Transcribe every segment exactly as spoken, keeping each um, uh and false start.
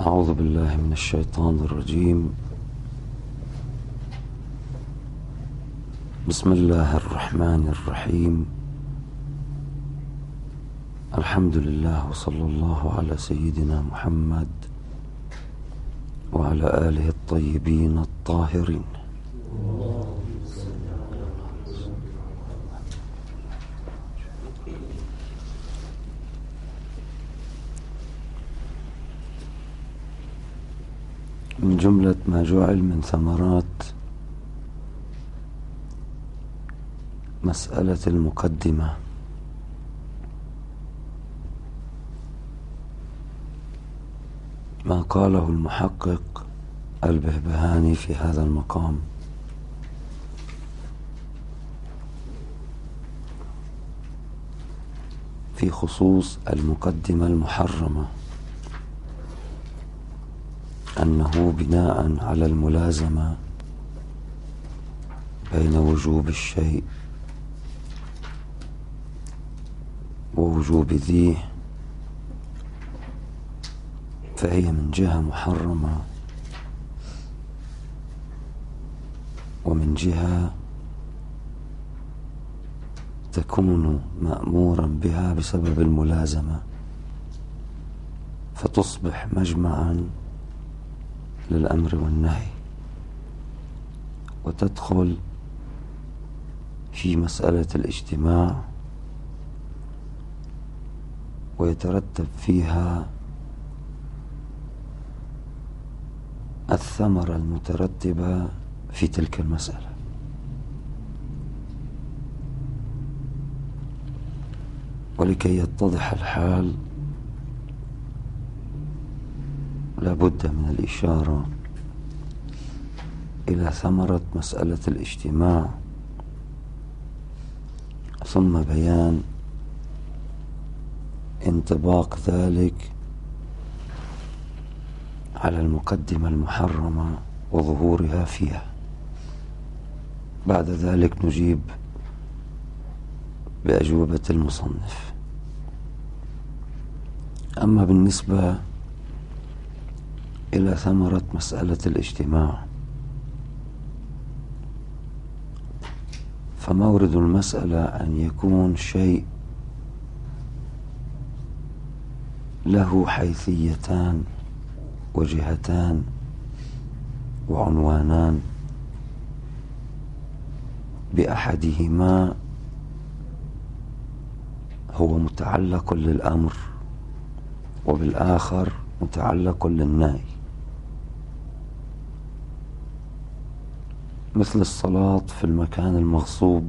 أعوذ بالله من الشيطان الرجيم. بسم الله الرحمن الرحيم. الحمد لله وصلى الله على سيدنا محمد وعلى آله الطيبين الطاهرين. من جملة ما جعل من ثمرات مسألة المقدمة ما قاله المحقق البهبهاني في هذا المقام، في خصوص المقدمة المحرمة، أنه بناء على الملازمة بين وجوب الشيء ووجوب ذيه، فهي من جهة محرمة، ومن جهة تكون مأمورا بها بسبب الملازمة، فتصبح مجمعا للأمر والنهي، وتدخل في مسألة الاجتماع، ويترتب فيها الثمرة المترتبة في تلك المسألة. ولكي يتضح الحال لا بد من الإشارة إلى ثمرة مسألة الاجتماع، ثم بيان انطباق ذلك على المقدمة المحرمة وظهورها فيها. بعد ذلك نجيب بأجوبة المصنف. أما بالنسبة إلى ثمرة مسألة الاجتماع، فمورد المسألة أن يكون شيء له حيثيتان وجهتان وعنوانان، بأحدهما هو متعلق للأمر وبالآخر متعلق للنهي، مثل الصلاة في المكان المغصوب،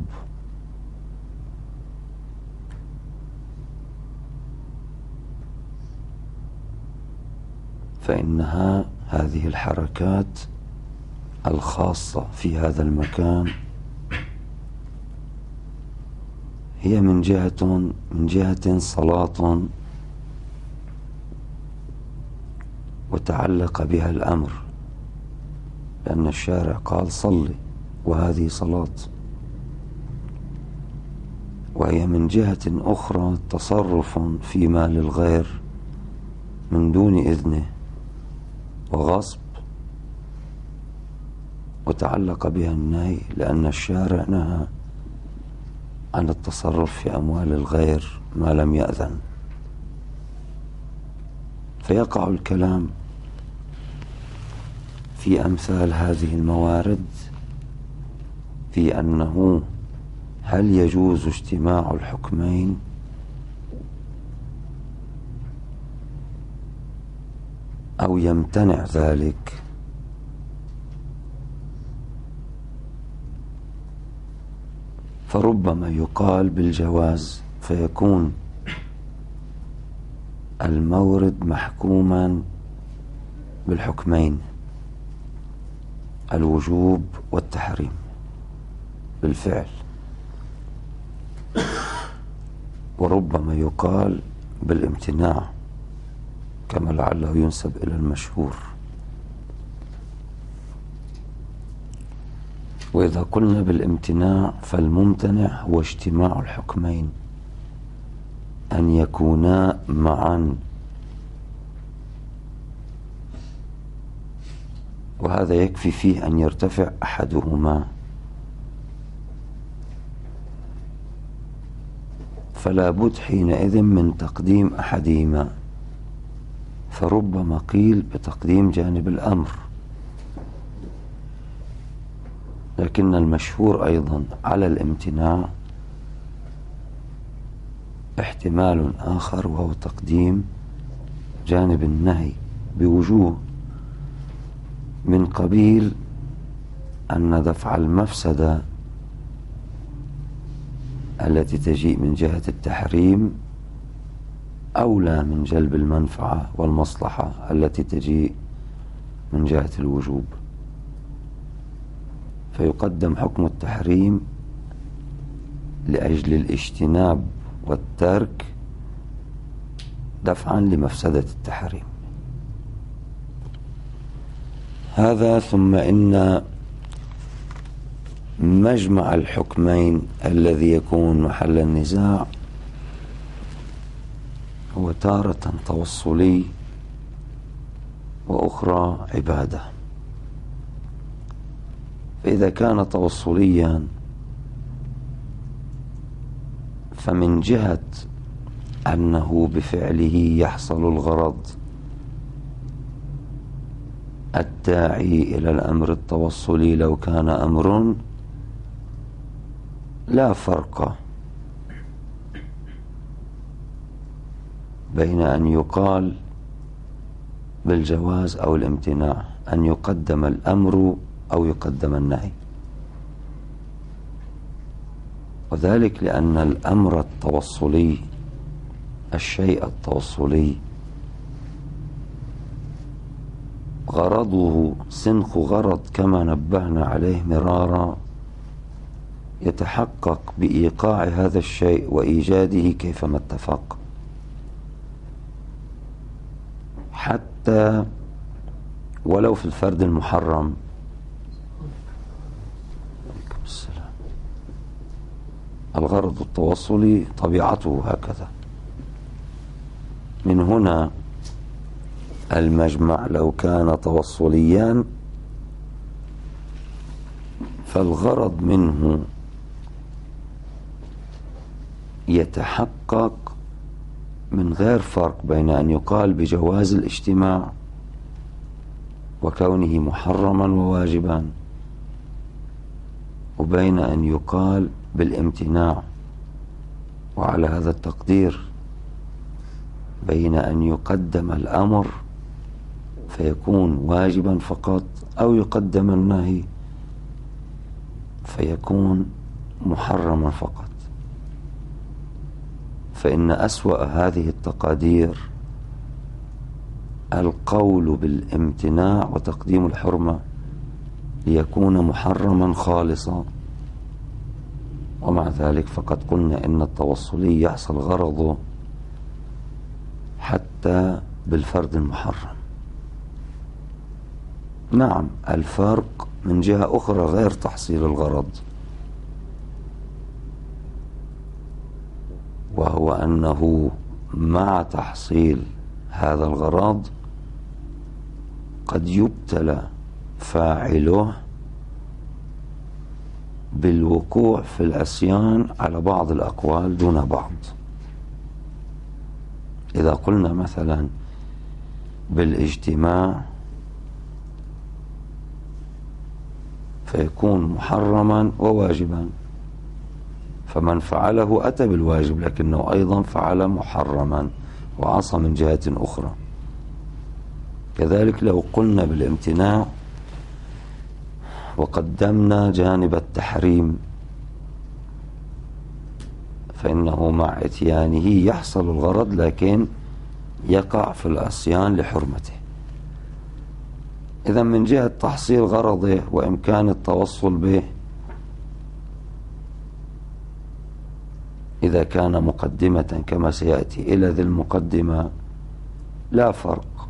فإنها هذه الحركات الخاصة في هذا المكان هي من جهة من جهة صلاة وتعلق بها الأمر، لأن الشارع قال صلي وهذه صلاة، وهي من جهة أخرى تصرف في مال الغير من دون إذنه وغصب، وتعلق بها النهي لأن الشارع نهى عن التصرف في أموال الغير ما لم يأذن. فيقع الكلام في أمثال هذه الموارد في أنه هل يجوز اجتماع الحكمين أو يمتنع ذلك. فربما يقال بالجواز، فيكون المورد محكوما بالحكمين، الوجوب والتحريم بالفعل. وربما يقال بالامتناع، كما لعله ينسب إلى المشهور. وإذا قلنا بالامتناع فالممتنع هو اجتماع الحكمين، أن يكونا معا وهذا يكفي فيه أن يرتفع أحدهما، فلا بد حينئذ من تقديم أحدهما، فربما قيل بتقديم جانب الأمر، لكن المشهور أيضا على الامتناع احتمال آخر، وهو تقديم جانب النهي بوجوه، من قبيل أن دفع المفسدة التي تجيء من جهة التحريم أولى من جلب المنفعة والمصلحة التي تجيء من جهة الوجوب، فيقدم حكم التحريم لأجل الاجتناب والترك دفعا لمفسدة التحريم. هذا ثم إن مجمع الحكمين الذي يكون محل النزاع هو تارة توصلي وأخرى عبادة. فإذا كان توصليا فمن جهة أنه بفعله يحصل الغرض الداعي إلى الأمر التوصلي، لو كان أمر لا فرق بين أن يقال بالجواز أو الامتناع، أن يقدم الأمر أو يقدم النهي، وذلك لأن الأمر التوصلي، الشيء التوصلي، غرضه سنخ غرض كما نبهنا عليه مرارا، يتحقق بإيقاع هذا الشيء وإيجاده كيفما اتفق، حتى ولو في الفرد المحرم. عليكم السلام. الغرض التوصلي طبيعته هكذا. من هنا المجمع لو كان توصليا فالغرض منه يتحقق من غير فرق بين أن يقال بجواز الاجتماع وكونه محرما وواجبا، وبين أن يقال بالامتناع، وعلى هذا التقدير بين أن يقدم الأمر فيكون واجبا فقط، أو يقدم النهي فيكون محرما فقط. فإن أسوأ هذه التقادير القول بالامتناع وتقديم الحرمة ليكون محرما خالصا، ومع ذلك فقد قلنا إن التوصلي يحصل غرضه حتى بالفرد المحرم. نعم، الفرق من جهة أخرى غير تحصيل الغرض، وهو أنه مع تحصيل هذا الغرض قد يبتلى فاعله بالوقوع في العصيان على بعض الأقوال دون بعض. إذا قلنا مثلا بالاجتماع فيكون محرما وواجبا، فمن فعله أتى بالواجب لكنه أيضا فعل محرما وعصى من جهة أخرى. كذلك لو قلنا بالامتناع وقدمنا جانب التحريم فإنه مع اتيانه يحصل الغرض لكن يقع في العصيان لحرمته. إذا من جهة تحصيل غرضه وإمكان التوصل به إذا كان مقدمة كما سيأتي إلى ذي المقدمة لا فرق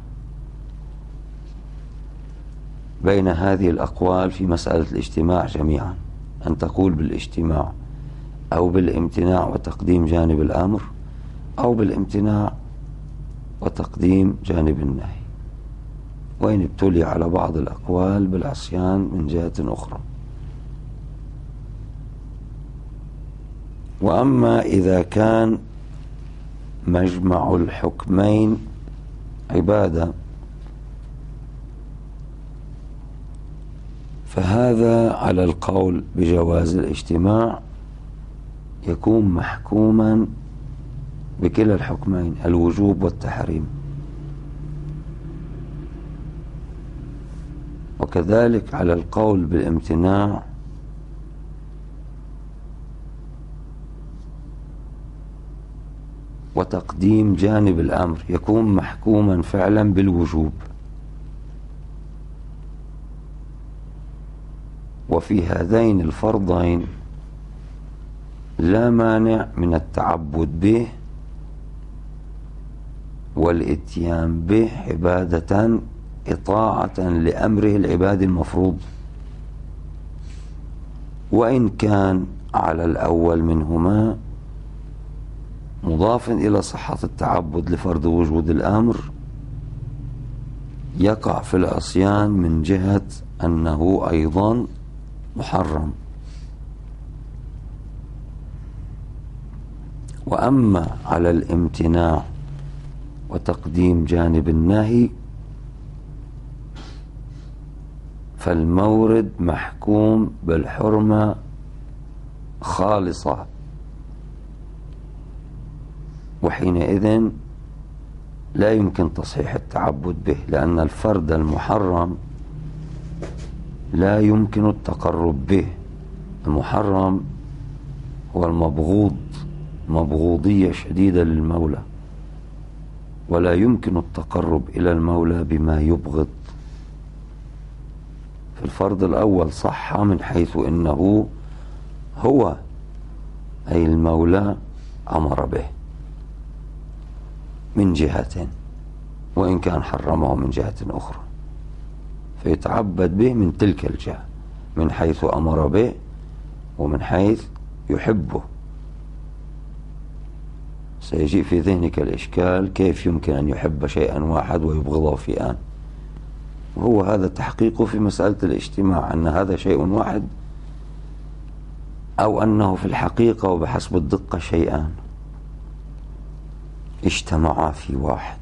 بين هذه الأقوال في مسألة الاجتماع جميعا، أن تقول بالاجتماع أو بالامتناع وتقديم جانب الأمر، أو بالامتناع وتقديم جانب النهي. وإن ابتلي على بعض الأقوال بالعصيان من جهة أخرى. وأما إذا كان مجمع الحكمين عبادة فهذا على القول بجواز الاجتماع يكون محكوما بكلا الحكمين الوجوب والتحريم. وكذلك على القول بالامتناع وتقديم جانب الأمر يكون محكوما فعلا بالوجوب. وفي هذين الفرضين لا مانع من التعبد به والاتيان به عبادة إطاعة لأمره العباد المفروض، وإن كان على الأول منهما مضافا إلى صحة التعبد لفرض وجود الأمر يقع في العصيان من جهة أنه أيضا محرم. وأما على الامتناع وتقديم جانب النهي فالمورد محكوم بالحرمة خالصة، وحينئذ لا يمكن تصحيح التعبد به، لأن الفرد المحرم لا يمكن التقرب به. المحرم هو المبغوض، مبغوضية شديدة للمولى، ولا يمكن التقرب إلى المولى بما يبغض. في الفرض الأول صح من حيث إنه هو أي المولى أمر به من جهة، وإن كان حرمه من جهة أخرى، فيتعبد به من تلك الجهة، من حيث أمر به ومن حيث يحبه. سيجيء في ذهنك الإشكال: كيف يمكن أن يحب شيئا واحد ويبغضه في آن؟ وهو هذا تحقيقه في مسألة الاجتماع، أن هذا شيء واحد أو أنه في الحقيقة وبحسب الدقة شيئان اجتمعا في واحد.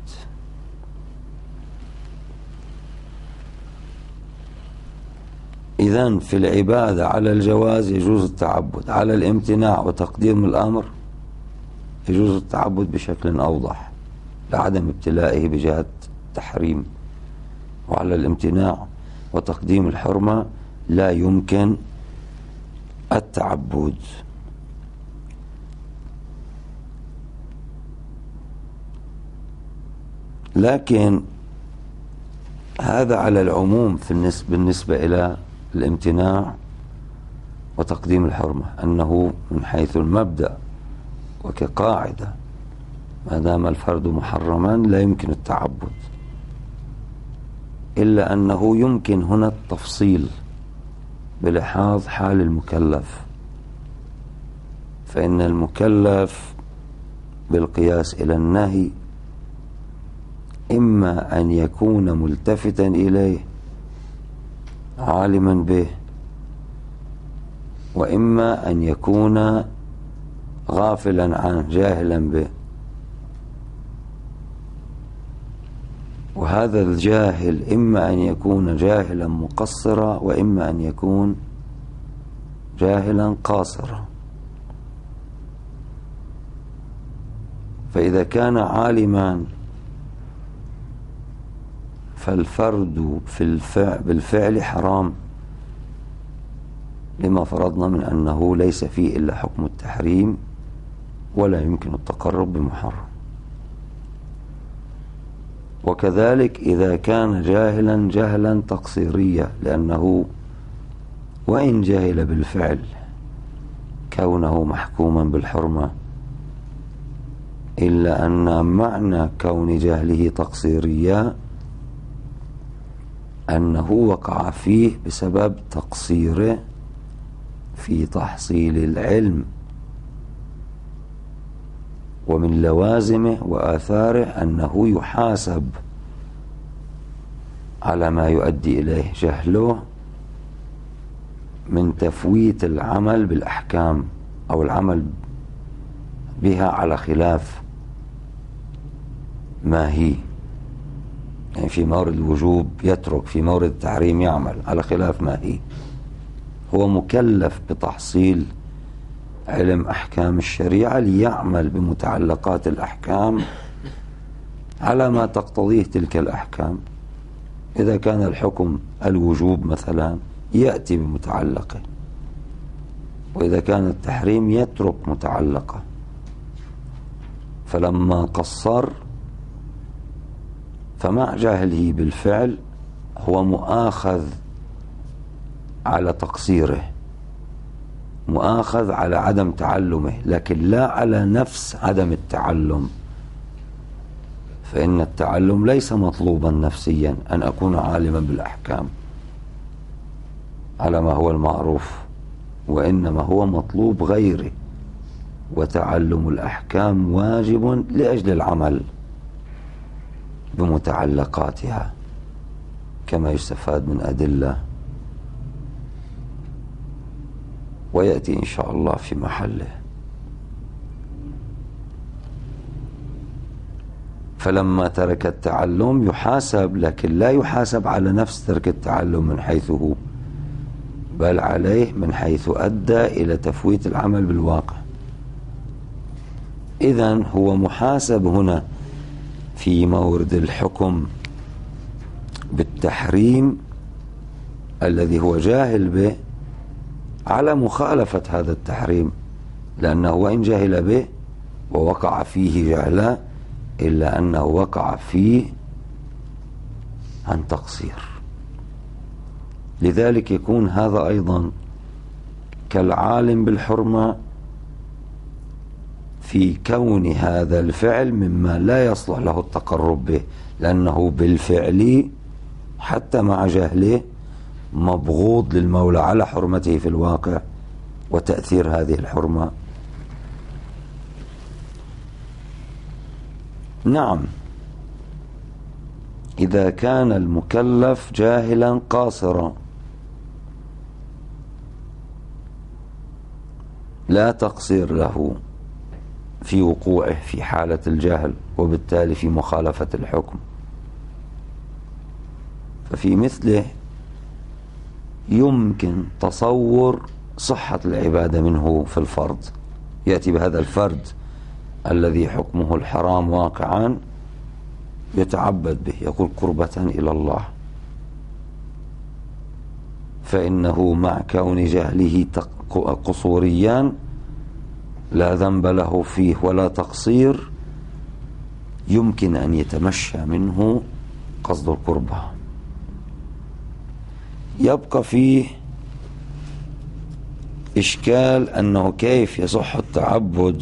إذن في العبادة على الجواز يجوز التعبد، على الامتناع وتقديم الأمر يجوز التعبد بشكل أوضح لعدم ابتلائه بجهة التحريم، وعلى الامتناع وتقديم الحرمة لا يمكن التعبد. لكن هذا على العموم في النسبة بالنسبة إلى الامتناع وتقديم الحرمة، أنه من حيث المبدأ وكقاعدة ما دام الفرد محرما لا يمكن التعبد، إلا أنه يمكن هنا التفصيل بلحاظ حال المكلف. فإن المكلف بالقياس إلى النهي إما أن يكون ملتفتا إليه عالما به، وإما أن يكون غافلا عنه جاهلا به. وهذا الجاهل إما أن يكون جاهلا مقصرا وإما أن يكون جاهلا قاصرا. فإذا كان عالما فالفرد في الفعل بالفعل حرام، لما فرضنا من أنه ليس فيه إلا حكم التحريم ولا يمكن التقرب بمحرم. وكذلك إذا كان جاهلا جهلا تقصيريا، لأنه وإن جاهل بالفعل كونه محكوما بالحرمة، إلا أن معنى كون جهله تقصيريا أنه وقع فيه بسبب تقصيره في تحصيل العلم، ومن لوازمه وآثاره أنه يحاسب على ما يؤدي إليه جهله من تفويت العمل بالأحكام أو العمل بها على خلاف ما هي. يعني في مورد الوجوب يترك، في مورد التحريم يعمل على خلاف ما هي. هو مكلف بتحصيل علم أحكام الشريعة ليعمل بمتعلقات الأحكام على ما تقتضيه تلك الأحكام. إذا كان الحكم الوجوب مثلا يأتي بمتعلقه، وإذا كان التحريم يترك متعلقه. فلما قصر فمع جهله بالفعل هو مؤاخذ على تقصيره، مؤاخذ على عدم تعلمه، لكن لا على نفس عدم التعلم. فإن التعلم ليس مطلوبا نفسيا أن أكون عالما بالأحكام على ما هو المعروف، وإنما هو مطلوب غيره. وتعلم الأحكام واجب لأجل العمل بمتعلقاتها كما يستفاد من أدلة ويأتي إن شاء الله في محله. فلما ترك التعلم يحاسب، لكن لا يحاسب على نفس ترك التعلم من حيث هو، بل عليه من حيث أدى إلى تفويت العمل بالواقع. إذن هو محاسب هنا في مورد الحكم بالتحريم الذي هو جاهل به على مخالفة هذا التحريم، لأنه وإن جاهل به ووقع فيه جهلا إلا أنه وقع فيه عن تقصير. لذلك يكون هذا أيضا كالعالم بالحرمة في كون هذا الفعل مما لا يصلح له التقرب به، لأنه بالفعل حتى مع جهله مبغوض للمولى على حرمته في الواقع وتأثير هذه الحرمة. نعم، إذا كان المكلف جاهلا قاصرا لا تقصير له في وقوعه في حالة الجهل وبالتالي في مخالفة الحكم، ففي مثله يمكن تصور صحة العبادة منه في الفرض. يأتي بهذا الفرد الذي حكمه الحرام واقعا يتعبد به، يقول قربة إلى الله، فإنه مع كون جهله قصوريا لا ذنب له فيه ولا تقصير، يمكن أن يتمشى منه قصد القربة. يبقى فيه إشكال أنه كيف يصح التعبد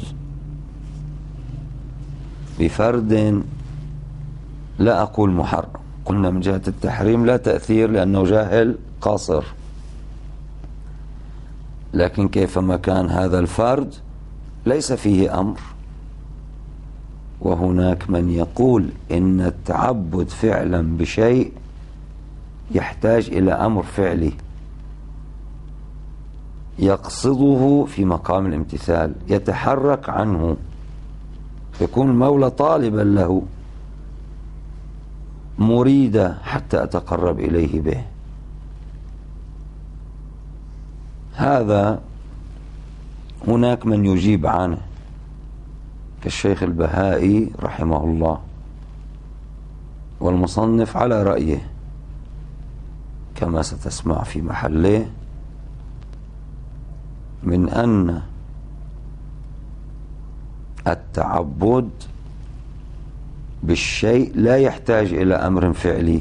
بفرد لا أقول محرم. قلنا من جهة التحريم لا تأثير لأنه جاهل قاصر، لكن كيفما كان هذا الفرد ليس فيه أمر. وهناك من يقول إن التعبد فعلا بشيء يحتاج إلى أمر فعلي يقصده في مقام الامتثال، يتحرك عنه، يكون المولى طالبا له مريدا حتى أتقرب إليه به. هذا هناك من يجيب عنه كالشيخ البهائي رحمه الله، والمصنف على رأيه كما ستسمع في محله، من أن التعبد بالشيء لا يحتاج إلى أمر فعلي،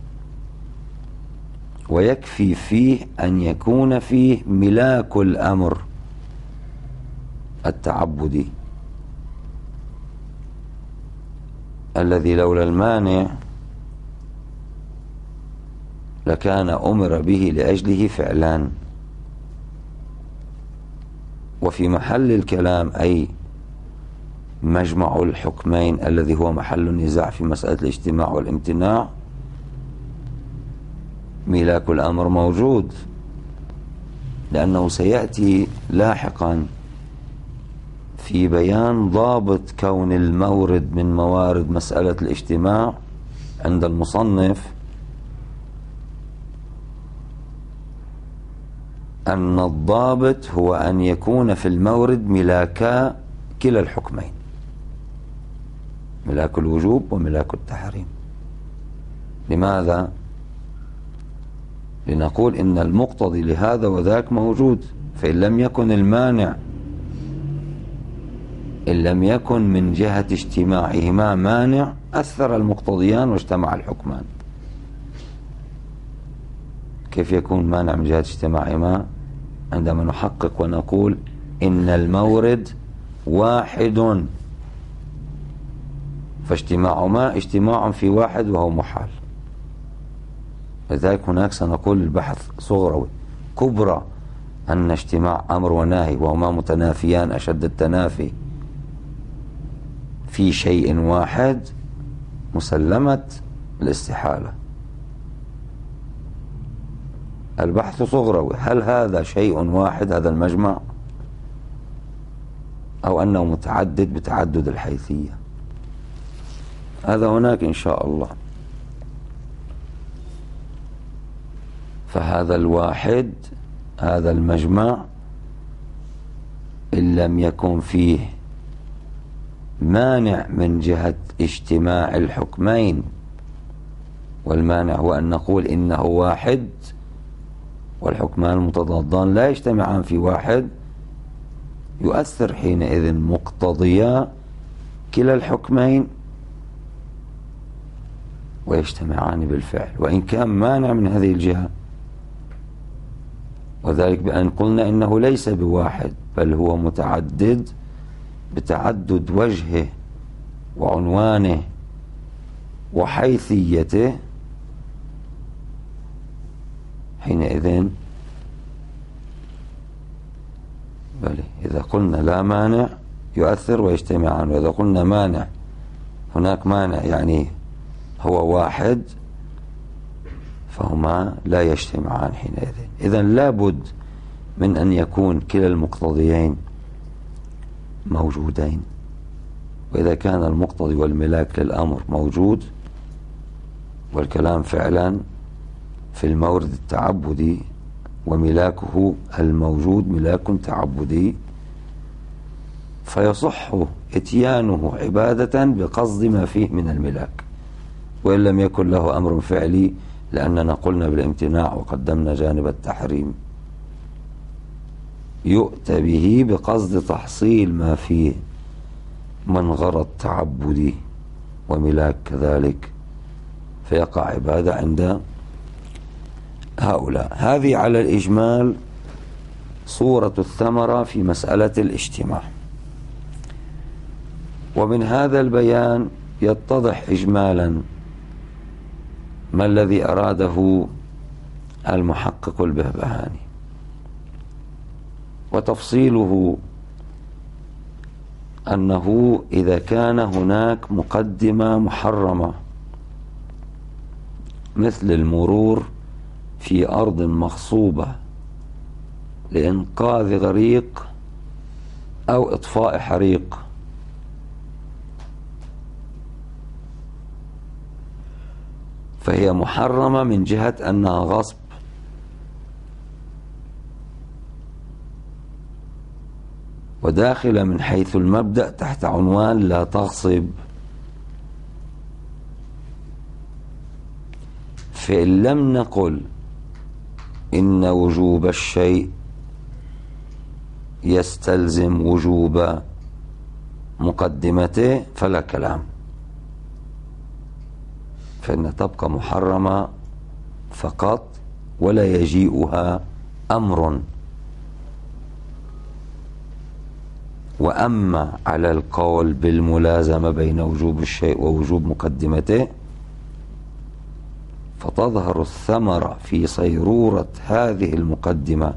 ويكفي فيه أن يكون فيه ملاك الأمر التعبدي الذي لولا المانع لكان أمر به لأجله فعلان. وفي محل الكلام أي مجمع الحكمين الذي هو محل النزاع في مسألة الاجتماع والامتناع ملاك الأمر موجود، لأنه سيأتي لاحقا في بيان ضابط كون المورد من موارد مسألة الاجتماع عند المصنف أن الضابط هو أن يكون في المورد ملاكا كلا الحكمين، ملاك الوجوب وملاك التحريم. لماذا؟ لنقول إن المقتضي لهذا وذاك موجود، فإن لم يكن المانع إن لم يكن من جهة اجتماعهما مانع أثر المقتضيان واجتمع الحكمان. كيف يكون مانع من جهة اجتماعهما؟ عندما نحقق ونقول إن المورد واحد، فاجتماعهما اجتماع في واحد وهو محال. لذلك هناك سنقول البحث صغروي كبرى أن اجتماع أمر ونهي وهما متنافيان أشد التنافي في شيء واحد مسلمة الاستحالة. البحث صغروي هل هذا شيء واحد هذا المجمع أو أنه متعدد بتعدد الحيثية؟ هذا هناك إن شاء الله. فهذا الواحد هذا المجمع إن لم يكن فيه مانع من جهة اجتماع الحكمين، والمانع هو أن نقول إنه واحد والحكمان المتضادان لا يجتمعان في واحد، يؤثر حينئذ مقتضيا كلا الحكمين ويجتمعان بالفعل، وإن كان مانع من هذه الجهة. وذلك بأن قلنا إنه ليس بواحد بل هو متعدد بتعدد وجهه وعنوانه وحيثيته. حينئذ بل إذا قلنا لا مانع يؤثر ويجتمعان، وإذا قلنا مانع هناك مانع يعني هو واحد فهما لا يجتمعان حينئذ. إذن لابد من أن يكون كلا المقتضيين موجودين، وإذا كان المقتضي والملاك للأمر موجود والكلام فعلا في المورد التعبدي وملاكه الموجود ملاك تعبدي، فيصح اتيانه عبادة بقصد ما فيه من الملاك، وإن لم يكن له أمر فعلي لأننا قلنا بالامتناع وقدمنا جانب التحريم، يؤتى به بقصد تحصيل ما فيه من غرض تعبدي وملاك كذلك، فيقع عبادة عند هؤلاء. هذه على الإجمال صورة الثمرة في مسألة الاجتماع. ومن هذا البيان يتضح إجمالا ما الذي أراده المحقق البهبهاني، وتفصيله أنه إذا كان هناك مقدمة محرمة مثل المرور في أرض مغصوبة لإنقاذ غريق أو إطفاء حريق، فهي محرمة من جهة أنها غصب، وداخلة من حيث المبدأ تحت عنوان لا تغصب. فإن لم نقل إن وجوب الشيء يستلزم وجوب مقدمته فلا كلام، فإن تبقى محرمة فقط ولا يجيئها أمر. وأما على القول بالملازمة بين وجوب الشيء ووجوب مقدمته فتظهر الثمرة في صيرورة هذه المقدمة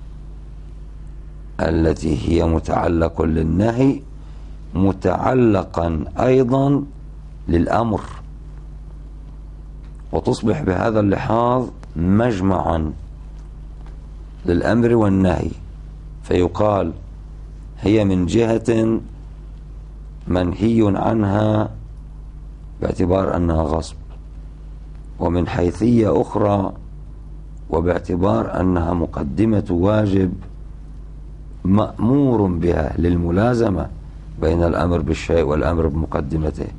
التي هي متعلق للنهي متعلقا أيضا للأمر، وتصبح بهذا اللحاظ مجمعا للأمر والنهي، فيقال هي من جهة منهي عنها باعتبار أنها غصب، ومن حيثية أخرى وباعتبار أنها مقدمة واجب مأمور بها للملازمة بين الأمر بالشيء والأمر بمقدمته،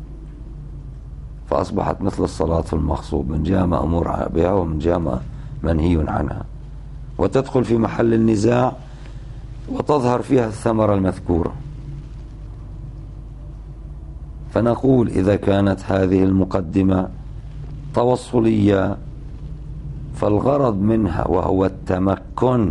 فأصبحت مثل الصلاة في المغصوب، من جهة مأمور بها ومن جهة منهي عنها، وتدخل في محل النزاع وتظهر فيها الثمرة المذكورة. فنقول إذا كانت هذه المقدمة توصلية فالغرض منها وهو التمكن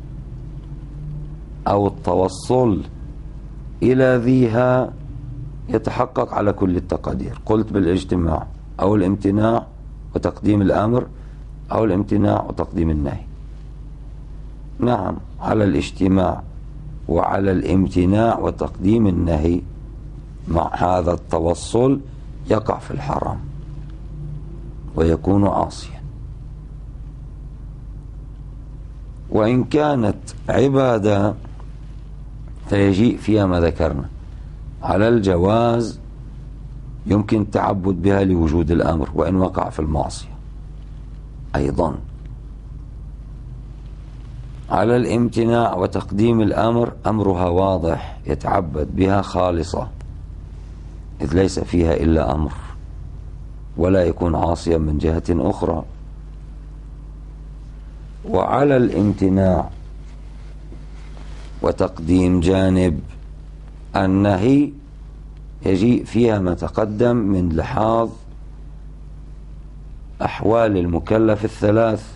أو التوصل إلى ذيها يتحقق على كل التقادير. قلت بالاجتماع أو الامتناع وتقديم الأمر أو الامتناع وتقديم النهي. نعم، على الاجتماع وعلى الامتناع وتقديم النهي مع هذا التوصل يقع في الحرام ويكون عاصيا. وإن كانت عبادة فيجيء فيها ما ذكرنا على الجواز، يمكن التعبد بها لوجود الأمر وإن وقع في المعصية. أيضا على الامتناع وتقديم الأمر أمرها واضح، يتعبد بها خالصة إذ ليس فيها إلا أمر، ولا يكون عاصيا من جهة أخرى. وعلى الامتناع وتقديم جانب النهي يجيء فيها ما تقدم من لحاظ أحوال المكلف الثلاث: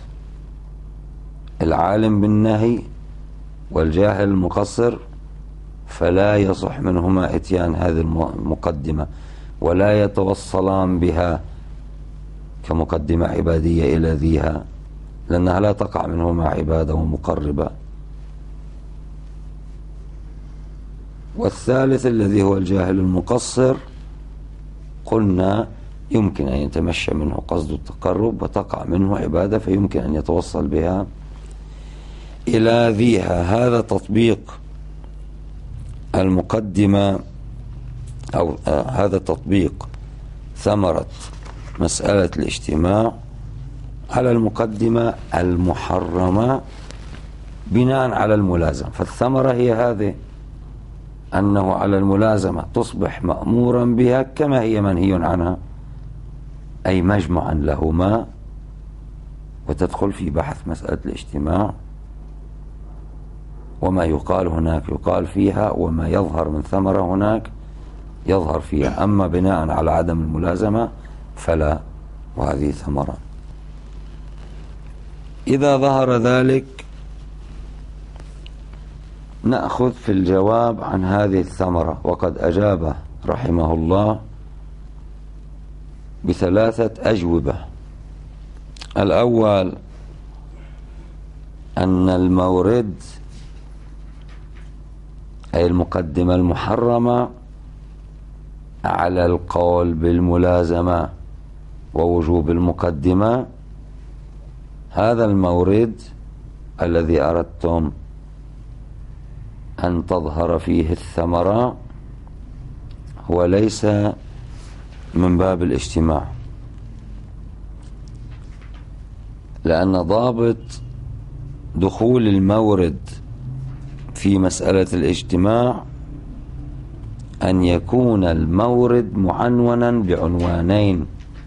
العالم بالنهي والجاهل المقصر، فلا يصح منهما اتيان هذه المقدمة ولا يتوصلان بها كمقدمة عبادية إلى ذيها، لأنها لا تقع منهما عبادة ومقربة. والثالث الذي هو الجاهل المقصر قلنا يمكن أن يتمشى منه قصد التقرب وتقع منه عبادة، فيمكن أن يتوصل بها إلى ذيها. هذا تطبيق المقدمة أو آه هذا تطبيق ثمرة مسألة الاجتماع على المقدمة المحرمة بناء على الملازمة. فالثمرة هي هذه، أنه على الملازمة تصبح مأمورا بها كما هي منهي عنها، أي مجمعا لهما، وتدخل في بحث مسألة الاجتماع، وما يقال هناك يقال فيها، وما يظهر من ثمرة هناك يظهر فيها. أما بناء على عدم الملازمة فلا، وهذه ثمرة. إذا ظهر ذلك نأخذ في الجواب عن هذه الثمرة، وقد أجاب رحمه الله بثلاثة أجوبة. الأول أن المورد أي المقدمة المحرمة على القول بالملازمة ووجوب المقدمة، هذا المورد الذي أردتم أن تظهر فيه الثمرة هو ليس من باب الاجتماع، لأن ضابط دخول المورد في مسألة الاجتماع أن يكون المورد معنونا بعنوانين: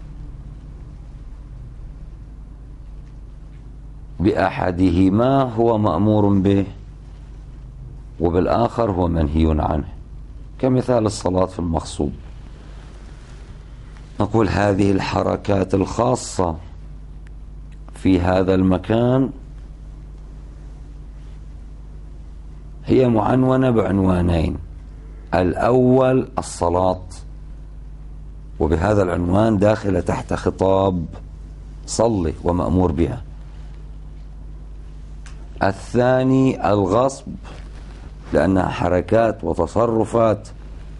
بأحدهما هو مأمور به وبالآخر هو منهي عنه، كمثال الصلاة في المغصوب. نقول هذه الحركات الخاصة في هذا المكان هي معنونة بعنوانين: الأول الصلاة، وبهذا العنوان داخل تحت خطاب صلي ومأمور بها. الثاني الغصب، لأنها حركات وتصرفات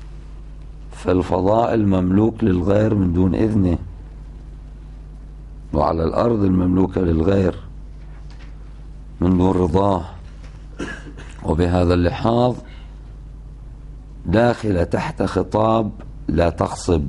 في الفضاء المملوك للغير من دون إذنه، وعلى الأرض المملوكة للغير من دون رضاه، وبهذا اللحاظ داخل تحت خطاب لا تغصب.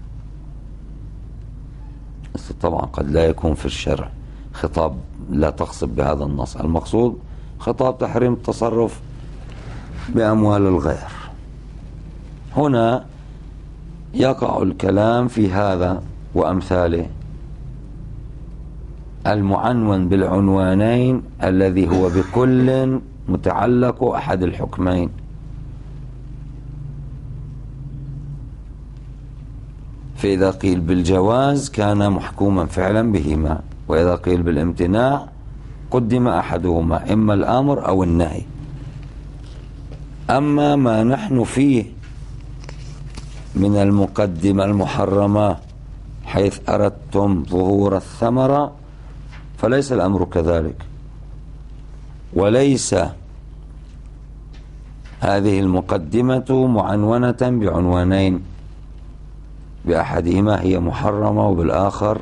طبعا قد لا يكون في الشرع خطاب لا تغصب بهذا النص، المقصود خطاب تحريم التصرف بأموال الغير. هنا يقع الكلام في هذا وأمثاله المعنون بالعنوانين الذي هو بكل متعلق أحد الحكمين. فإذا قيل بالجواز كان محكوما فعلا بهما، وإذا قيل بالامتناع قدم أحدهما، إما الأمر أو النهي. أما ما نحن فيه من المقدمة المحرمة حيث أردتم ظهور الثمرة فليس الأمر كذلك، وليس هذه المقدمة معنونة بعنوانين، بأحدهما هي محرمة وبالآخر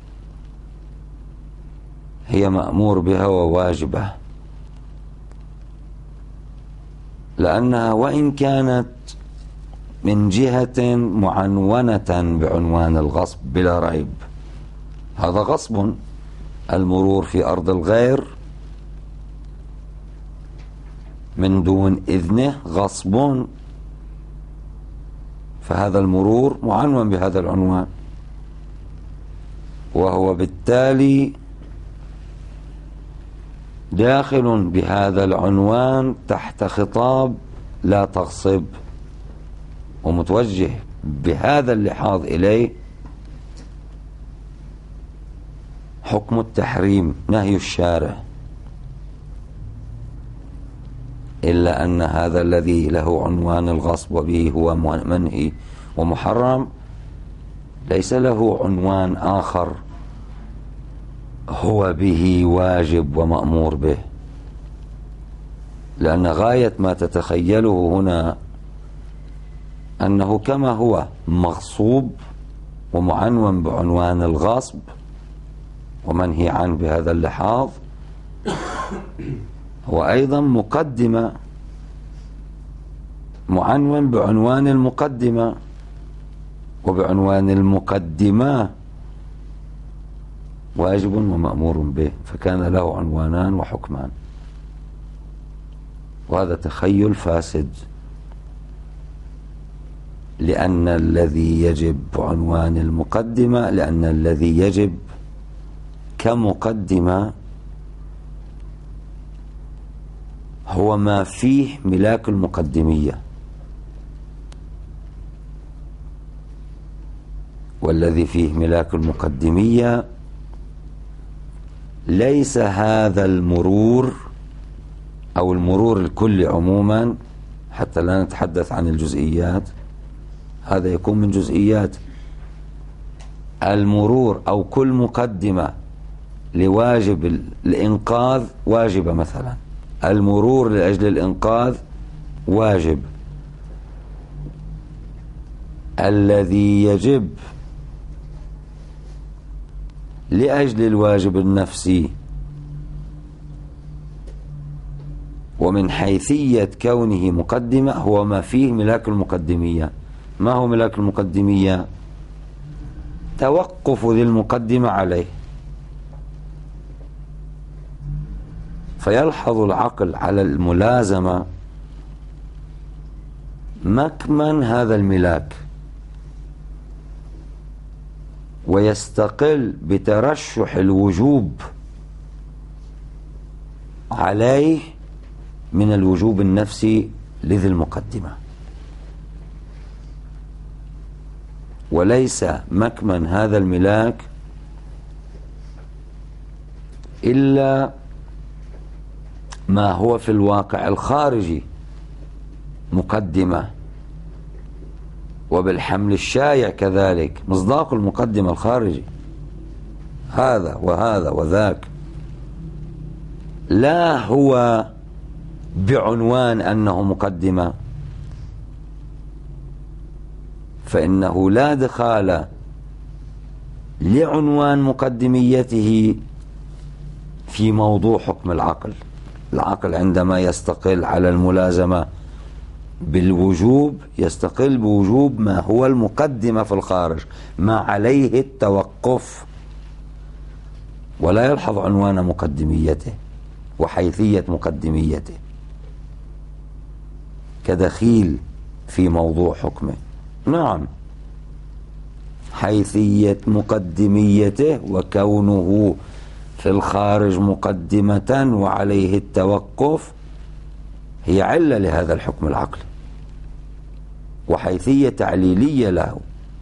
هي مأمور بها وواجبة، لأنها وإن كانت من جهة معنونة بعنوان الغصب بلا ريب، هذا غصب، المرور في أرض الغير من دون إذنه غصب، فهذا المرور معنون بهذا العنوان، وهو بالتالي داخل بهذا العنوان تحت خطاب لا تغصب، ومتوجه بهذا اللحاظ إليه حكم التحريم نهي الشارع، إلا أن هذا الذي له عنوان الغصب وبه هو منهي ومحرم ليس له عنوان آخر هو به واجب ومأمور به، لأن غاية ما تتخيله هنا أنه كما هو مغصوب ومعنون بعنوان الغصب ومنهي عنه بهذا اللحاظ، هو أيضا مقدمة معنون بعنوان المقدمة، وبعنوان المقدمة واجب ومأمور به، فكان له عنوانان وحكمان، وهذا تخيل فاسد، لأن الذي يجب عنوان المقدمة، لأن الذي يجب كمقدمة هو ما فيه ملاك المقدمية، والذي فيه ملاك المقدمية ليس هذا المرور أو المرور الكلي عموما، حتى لا نتحدث عن الجزئيات، هذا يكون من جزئيات المرور، أو كل مقدمة لواجب الإنقاذ واجبة، مثلا المرور لأجل الإنقاذ واجب، الذي يجب لأجل الواجب النفسي ومن حيثية كونه مقدمة هو ما فيه ملاك المقدمية. ما هو ملاك المقدمية؟ توقف ذي المقدمة عليه، فيلحظ العقل على الملازمة مكمن هذا الملاك، ويستقل بترشح الوجوب عليه من الوجوب النفسي لذي المقدمة، وليس مكمن هذا الملاك إلا ما هو في الواقع الخارجي مقدمة، وبالحمل الشائع كذلك مصداق المقدمة الخارجي، هذا وهذا وذاك، لا هو بعنوان أنه مقدمة، فإنه لا دخال لعنوان مقدميته في موضوع حكم العقل. العقل عندما يستقل على الملازمة بالوجوب يستقل بوجوب ما هو المقدمة في الخارج، ما عليه التوقف، ولا يلحظ عنوان مقدميته وحيثية مقدميته كدخيل في موضوع حكمه. نعم، حيثية مقدميته وكونه في الخارج مقدمة وعليه التوقف هي علة لهذا الحكم العقلي وحيثية تعليلية له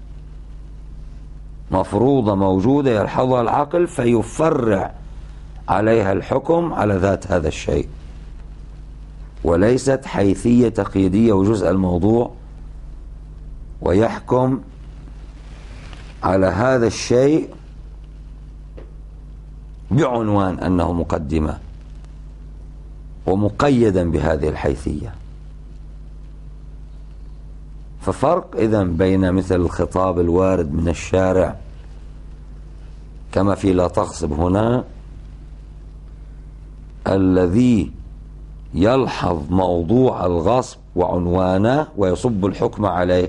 مفروضة موجودة يلحظها العقل فيفرع عليها الحكم على ذات هذا الشيء، وليست حيثية تقييدية وجزء الموضوع ويحكم على هذا الشيء بعنوان أنه مقدمة ومقيدا بهذه الحيثية. ففرق إذن بين مثل الخطاب الوارد من الشارع كما في لا تغصب هنا، الذي يلحظ موضوع الغصب وعنوانه ويصب الحكم عليه،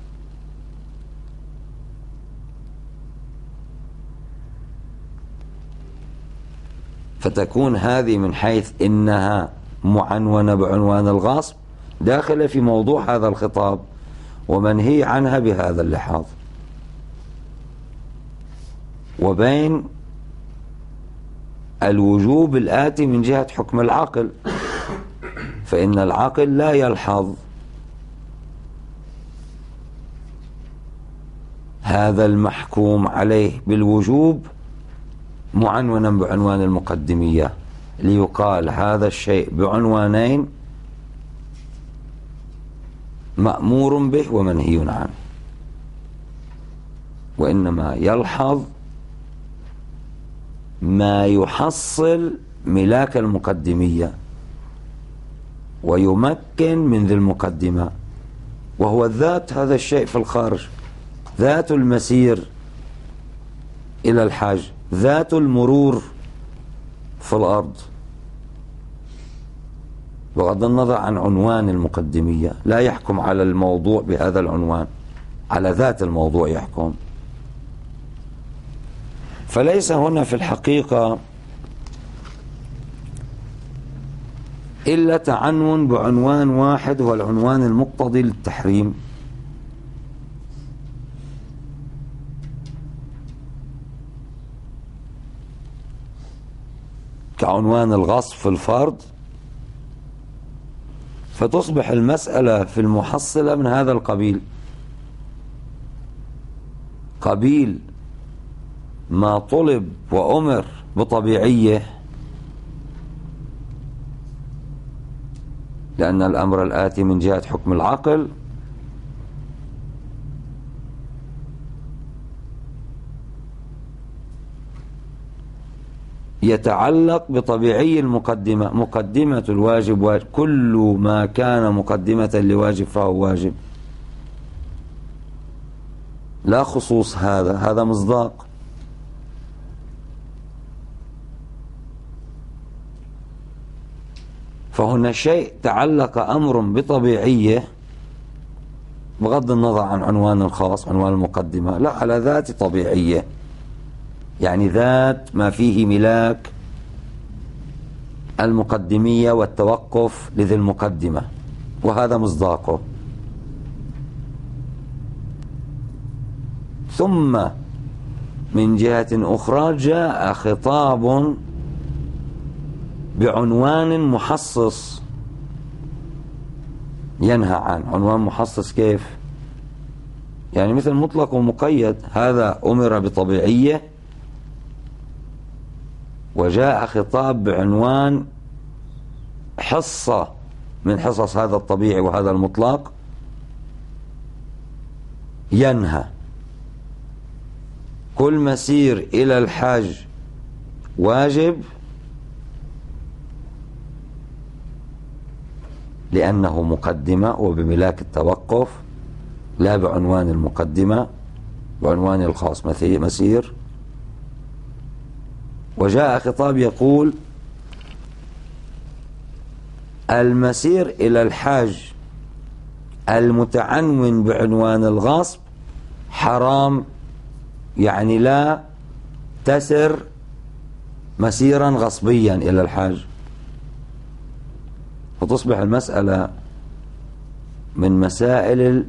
فتكون هذه من حيث إنها معنونة بعنوان الغصب داخلة في موضوع هذا الخطاب ومنهي عنها بهذا اللحاظ، وبين الوجوب الآتي من جهة حكم العقل، فإن العقل لا يلحظ هذا المحكوم عليه بالوجوب معنونا بعنوان المقدمية ليقال هذا الشيء بعنوانين مأمور به ومنهي عنه، وإنما يلحظ ما يحصل ملاك المقدمية ويمكن من ذي المقدمة، وهو ذات هذا الشيء في الخارج، ذات المسير إلى الحاج، ذات المرور في الأرض، بغض النظر عن عنوان المقدمية. لا يحكم على الموضوع بهذا العنوان، على ذات الموضوع يحكم. فليس هنا في الحقيقة إلا تعنون بعنوان واحد هو العنوان المقتضي للتحريم، كعنوان الغصب في الفرض، فتصبح المسألة في المحصلة من هذا القبيل، قبيل ما طلب وأمر بطبيعيه، لأن الأمر الآتي من جهة حكم العقل يتعلق بطبيعي المقدمة. مقدمة الواجب واجب، كل ما كان مقدمة لواجب فهو واجب، لا خصوص هذا، هذا مصداق. فهنا شيء تعلق أمر بطبيعيه بغض النظر عن عنوان الخاص، عنوان المقدمة، لا، على ذات طبيعيه، يعني ذات ما فيه ملاك المقدمية والتوقف لذي المقدمة، وهذا مصداقه. ثم من جهة أخرى جاء خطاب بعنوان محصص ينهى عن عنوان محصص. كيف؟ يعني مثل مطلق ومقيد، هذا أمر بطبيعيه وجاء خطاب بعنوان حصة من حصص هذا الطبيعي وهذا المطلق ينهى. كل مسير إلى الحج واجب لأنه مقدمة وبملاك التوقف، لا بعنوان المقدمة، بعنوان الخاص مسير، وجاء خطاب يقول المسير إلى الحاج المتعنون بعنوان الغصب حرام، يعني لا تسر مسيرا غصبيا إلى الحاج، وتصبح المسألة من مسائل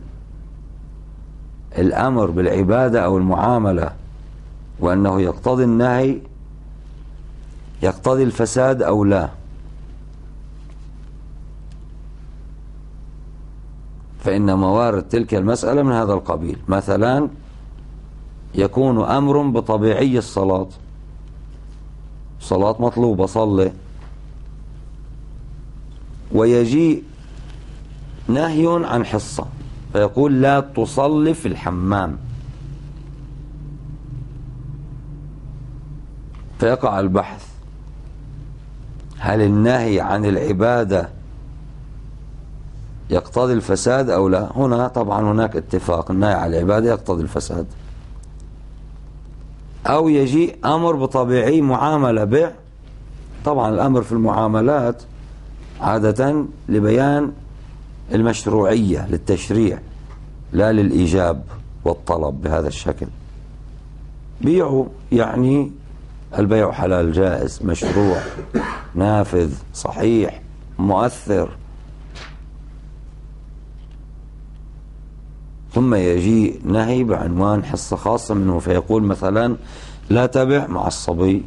الأمر بالعبادة أو المعاملة، وأنه يقتضي النهي يقتضي الفساد أو لا. فإن موارد تلك المسألة من هذا القبيل. مثلا يكون أمر بطبيعي الصلاة، صلاة مطلوبة صلي، ويجيء نهي عن حصة فيقول لا تصلي في الحمام، فيقع البحث هل النهي عن العبادة يقتضي الفساد أو لا؟ هنا طبعا هناك اتفاق، النهي عن العبادة يقتضي الفساد. أو يجيء أمر بطبيعي معاملة بيع، طبعا الأمر في المعاملات عادة لبيان المشروعية للتشريع لا للإيجاب والطلب بهذا الشكل. بيعوا يعني البيع حلال جائز مشروع نافذ صحيح مؤثر. ثم يجي نهي بعنوان حصة خاصة منه، فيقول مثلا لا تبع مع الصبي،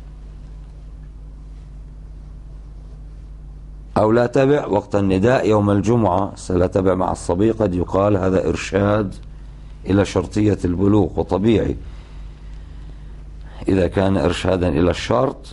أو لا تبع وقت النداء يوم الجمعة. لا تبع مع الصبي قد يقال هذا إرشاد إلى شرطية البلوغ، وطبيعي إذا كان إرشادا إلى الشرط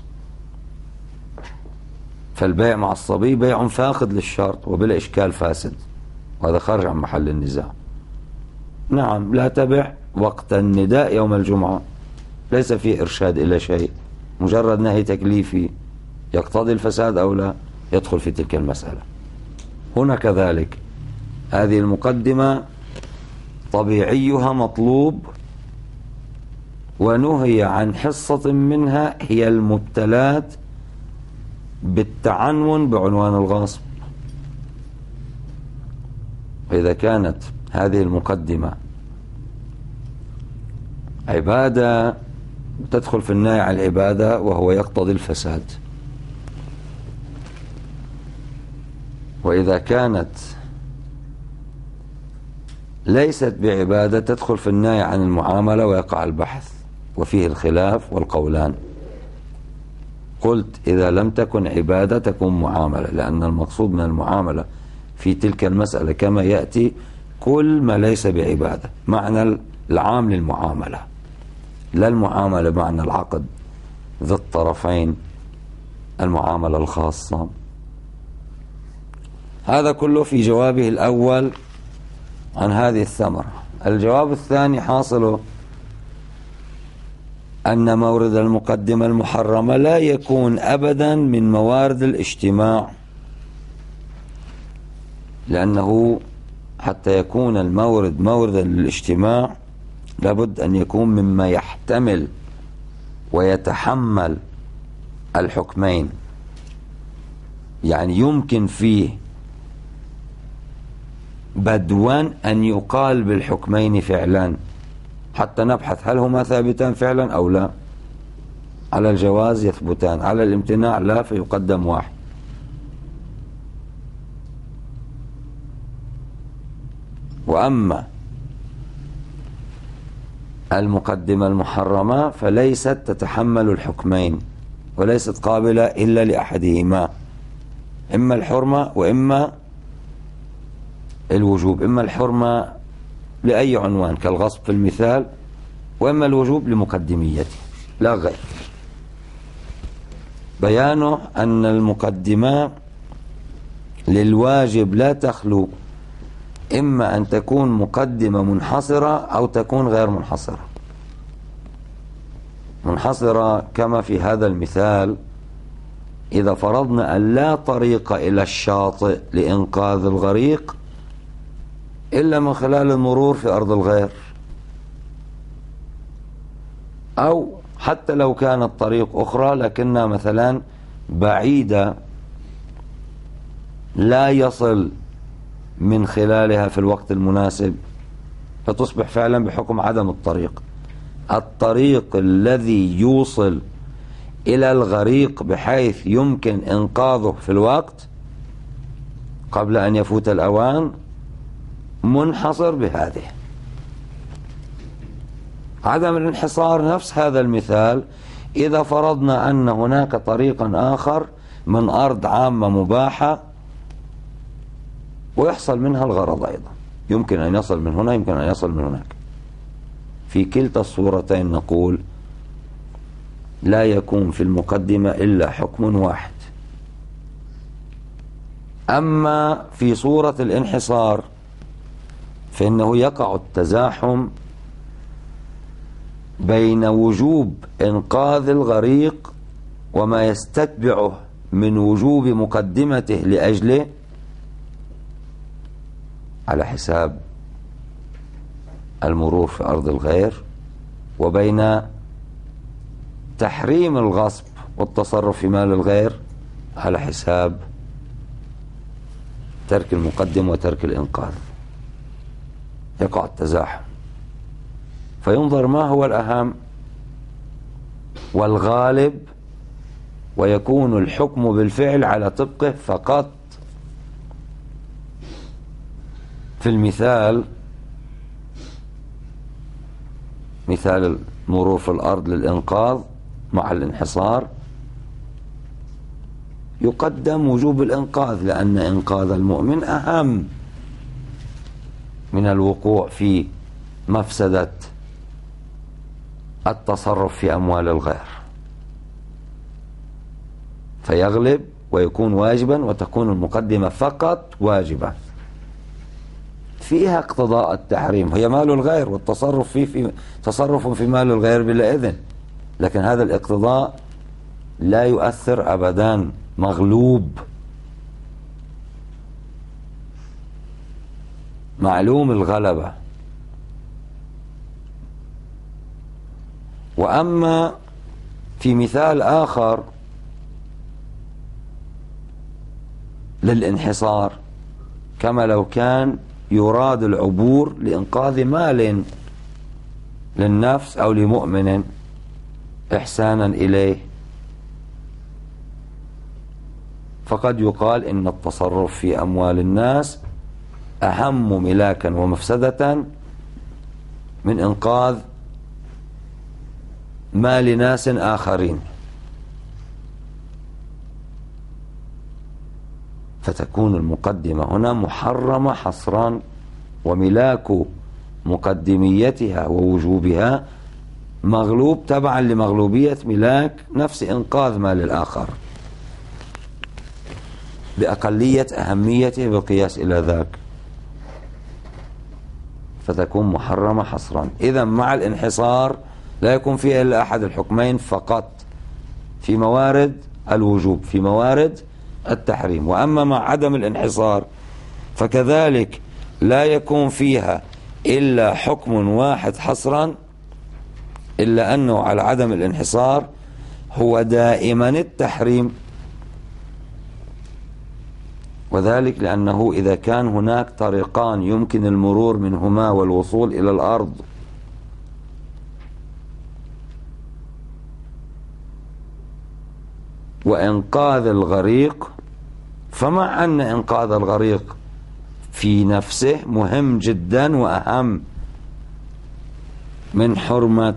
فالبيع مع الصبي بيع فاقد للشرط وبلا إشكال فاسد، وهذا خارج عن محل النزاع. نعم لا تبع وقت النداء يوم الجمعة ليس فيه إرشاد إلى شيء، مجرد نهي تكليفي يقتضي الفساد أو لا، يدخل في تلك المسألة. هنا كذلك هذه المقدمة طبيعيها مطلوب، ونهي عن حصة منها هي المبتلات بالتعنون بعنوان الغصب. فإذا كانت هذه المقدمة عبادة تدخل في النهي عن العبادة وهو يقتضي الفساد، وإذا كانت ليست بعبادة تدخل في النهي عن المعاملة ويقع البحث وفيه الخلاف والقولان. قلت إذا لم تكن عبادة تكون معاملة، لأن المقصود من المعاملة في تلك المسألة كما يأتي كل ما ليس بعبادة، معنى العام للمعاملة، لا المعاملة معنى العقد ذي الطرفين، المعاملة الخاصة. هذا كله في جوابه الأول عن هذه الثمرة. الجواب الثاني حاصله أن مورد المقدمة المحرمة لا يكون أبدا من موارد الاجتماع، لأنه حتى يكون المورد موردا للاجتماع لابد أن يكون مما يحتمل ويتحمل الحكمين، يعني يمكن فيه بدوان أن يقال بالحكمين فعلا، حتى نبحث هل هما ثابتان فعلا أو لا. على الجواز يثبتان، على الامتناع لا، فيقدم واحد. وأما المقدمة المحرمة فليست تتحمل الحكمين، وليست قابلة إلا لأحدهما، إما الحرمة وإما الوجوب. إما الحرمة لأي عنوان كالغصب في المثال، وإما الوجوب لمقدميته لا غير. بيانه أن المقدمة للواجب لا تخلو إما أن تكون مقدمة منحصرة أو تكون غير منحصرة. منحصرة كما في هذا المثال، إذا فرضنا أن لا طريق إلى الشاطئ لإنقاذ الغريق إلا من خلال المرور في أرض الغير، أو حتى لو كانت طريق أخرى لكنها مثلا بعيدة لا يصل من خلالها في الوقت المناسب، فتصبح فعلا بحكم عدم الطريق. الطريق الذي يوصل إلى الغريق بحيث يمكن إنقاذه في الوقت قبل أن يفوت الأوان منحصر بهذه. عدم الانحصار نفس هذا المثال. إذا فرضنا أن هناك طريقا آخر من أرض عامة مباحة ويحصل منها الغرض أيضا، يمكن أن يصل من هنا يمكن أن يصل من هناك، في كلتا الصورتين نقول لا يكون في المقدمة إلا حكم واحد. أما في صورة الانحصار فإنه يقع التزاحم بين وجوب إنقاذ الغريق وما يستتبعه من وجوب مقدمته لأجله على حساب المرور في أرض الغير، وبين تحريم الغصب والتصرف في مال الغير على حساب ترك المقدم وترك الإنقاذ. يقع التزاحم، فينظر ما هو الأهم والغالب، ويكون الحكم بالفعل على طبقه فقط. في المثال، مثال المرور في الأرض للإنقاذ مع الانحصار، يقدم وجوب الإنقاذ لأن إنقاذ المؤمن أهم من الوقوع في مفسدة التصرف في أموال الغير، فيغلب ويكون واجبا، وتكون المقدمة فقط واجبة فيها اقتضاء التحريم. هي مال الغير والتصرف فيه في تصرف في مال الغير بلا إذن، لكن هذا الاقتضاء لا يؤثر أبدا، مغلوب معلوم الغلبة. وأما في مثال آخر للانحصار، كما لو كان يراد العبور لإنقاذ مال للنفس أو لمؤمن إحسانا إليه، فقد يقال إن التصرف في أموال الناس أهم ملاكا ومفسدة من إنقاذ مال ناس آخرين، فتكون المقدمة هنا محرمة حصرا، وملاك مقدميتها ووجوبها مغلوب تبعا لمغلوبية ملاك نفس إنقاذ مال الآخر بأقلية أهميته بالقياس إلى ذاك، فتكون محرمة حصرا. إذا مع الانحصار لا يكون فيها إلا أحد الحكمين فقط في موارد الوجوب، في موارد التحريم. وأما مع عدم الانحصار فكذلك لا يكون فيها إلا حكم واحد حصرا، إلا أنه على عدم الانحصار هو دائما التحريم، وذلك لأنه إذا كان هناك طريقان يمكن المرور منهما والوصول إلى الأرض وإنقاذ الغريق، فمع أن إنقاذ الغريق في نفسه مهم جدا وأهم من حرمة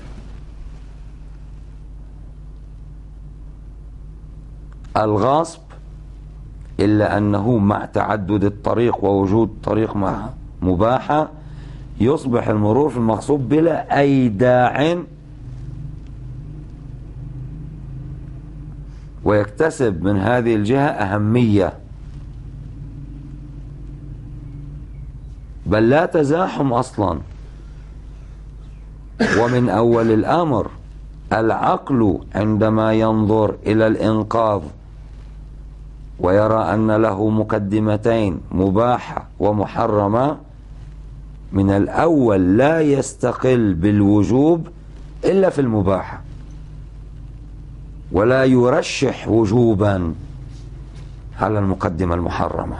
الغصب، إلا أنه مع تعدد الطريق ووجود طريق مباحة يصبح المرور في المغصوب بلا أي داع، ويكتسب من هذه الجهة أهمية، بل لا تزاحم أصلا. ومن أول الأمر العقل عندما ينظر إلى الإنقاذ ويرى أن له مقدمتين مباحة ومحرمة، من الأول لا يستقل بالوجوب إلا في المباح، ولا يرشح وجوبا على المقدمة المحرمة.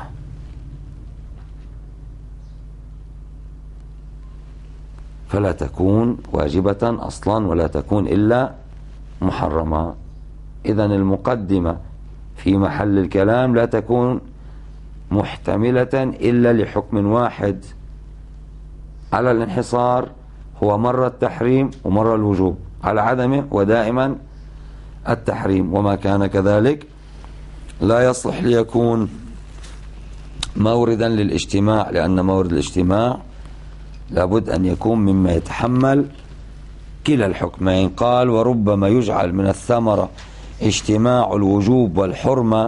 فلا تكون واجبة أصلا ولا تكون إلا محرمة. إذن المقدمة في محل الكلام لا تكون محتملة إلا لحكم واحد على الانحصار، هو مرة التحريم ومرة الوجوب، على عدمه ودائما التحريم. وما كان كذلك لا يصلح ليكون موردا للاجتماع، لأن مورد الاجتماع لابد أن يكون مما يتحمل كلا الحكمين. قال: وربما يجعل من الثمرة اجتماع الوجوب والحرمة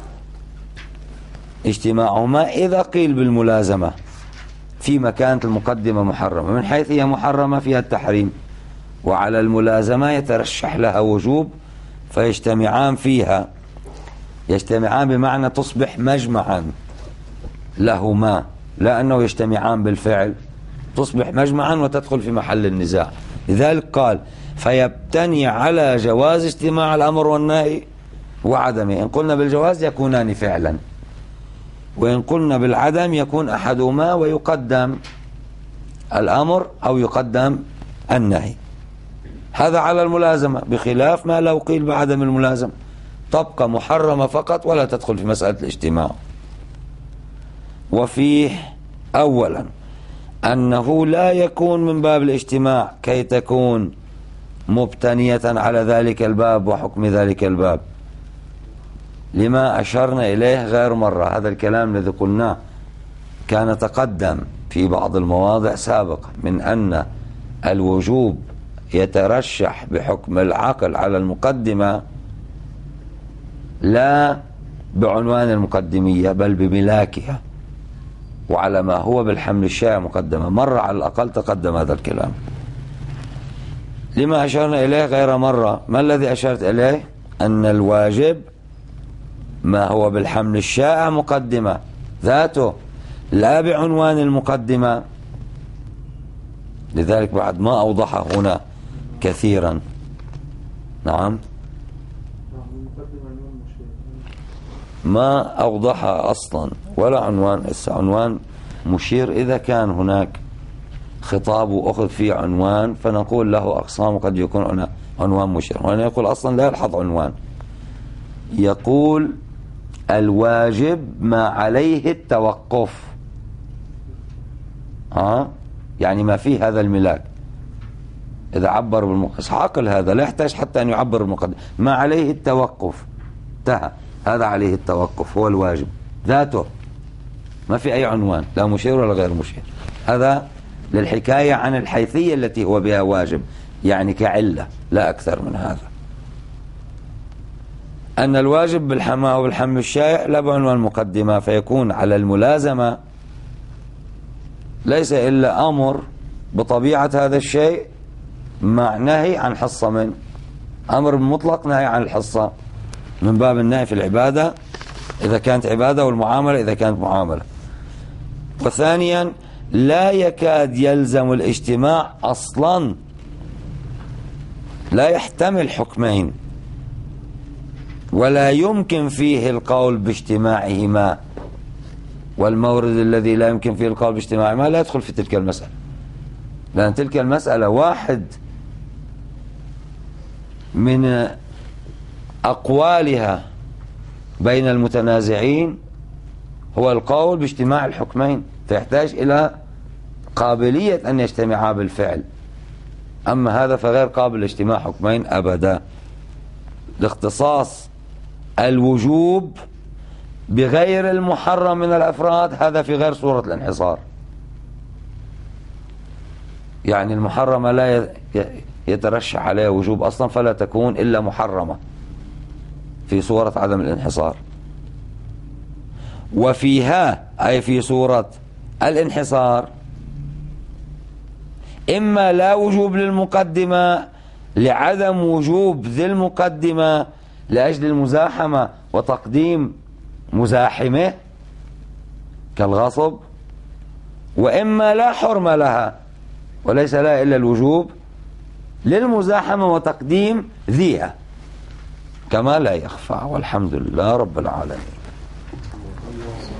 اجتماعهما إذا قيل بالملازمة فيما كانت المقدمة محرمة، من حيث هي محرمة فيها التحريم، وعلى الملازمة يترشح لها وجوب فيجتمعان فيها. يجتمعان بمعنى تصبح مجمعا لهما، لا أنه يجتمعان بالفعل، تصبح مجمعا وتدخل في محل النزاع. لذلك قال: فيبتني على جواز اجتماع الأمر والنهي وعدمه. إن قلنا بالجواز يكونان فعلا، وإن قلنا بالعدم يكون أحدهما ويقدم الأمر أو يقدم النهي. هذا على الملازمة، بخلاف ما لو قيل بعدم الملازمة تبقى محرمة فقط ولا تدخل في مسألة الاجتماع. وفيه أولا أنه لا يكون من باب الاجتماع كي تكون مبتنية على ذلك الباب وحكم ذلك الباب، لما أشرنا إليه غير مرة. هذا الكلام الذي قلناه كان تقدم في بعض المواضع سابقا، من أن الوجوب يترشح بحكم العقل على المقدمة لا بعنوان المقدمية بل بملاكها، وعلى ما هو بالحمل الشائع مقدمة. مرة على الأقل تقدم هذا الكلام، لما أشرنا إليه غير مرة. ما الذي أشرت إليه؟ أن الواجب ما هو بالحمل الشائع مقدمة ذاته لا بعنوان المقدمة. لذلك بعد ما أوضح هنا كثيرا. نعم، ما أوضحها أصلا ولا عنوان. عنوان مشير إذا كان هناك خطاب وأخذ فيه عنوان فنقول له أقسام، قد يكون عنوان مشير. وأنا يقول أصلا لا يلحظ عنوان، يقول الواجب ما عليه التوقف، ها يعني ما فيه هذا الملاك. إذا عبر بالمقدمة عقل هذا لا يحتاج حتى أن يعبر بالمقدمة، ما عليه التوقف انتهى، هذا عليه التوقف هو الواجب ذاته، ما في أي عنوان لا مشير ولا غير مشير. هذا للحكاية عن الحيثية التي هو بها واجب، يعني كعلة لا أكثر من هذا. أن الواجب بالحماء وبالحمل الشائع لا بعنوان المقدمة، فيكون على الملازمة ليس إلا أمر بطبيعة هذا الشيء مع نهي عن حصة منه، أمر مطلق نهي عن الحصة، من باب النهي في العبادة إذا كانت عبادة والمعاملة إذا كانت معاملة. وثانيا لا يكاد يلزم الاجتماع أصلا، لا يحتمل حكمين ولا يمكن فيه القول باجتماعهما، والمورد الذي لا يمكن فيه القول باجتماعهما لا يدخل في تلك المسألة، لأن تلك المسألة واحد من أقوالها بين المتنازعين هو القول باجتماع الحكمين، فيحتاج إلى قابلية أن يجتمعا بالفعل. أما هذا فغير قابل لاجتماع حكمين أبدا. لاختصاص الوجوب بغير المحرم من الأفراد هذا في غير صورة الانحصار، يعني المحرمة لا يترشح عليها وجوب أصلا فلا تكون إلا محرمة في صورة عدم الانحصار. وفيها أي في صورة الانحصار إما لا وجوب للمقدمة لعدم وجوب ذي المقدمة لأجل المزاحمة وتقديم مزاحمه كالغصب، وإما لا حرمة لها وليس لها إلا الوجوب للمزاحمة وتقديم ذيها كما لا يخفى، والحمد لله رب العالمين.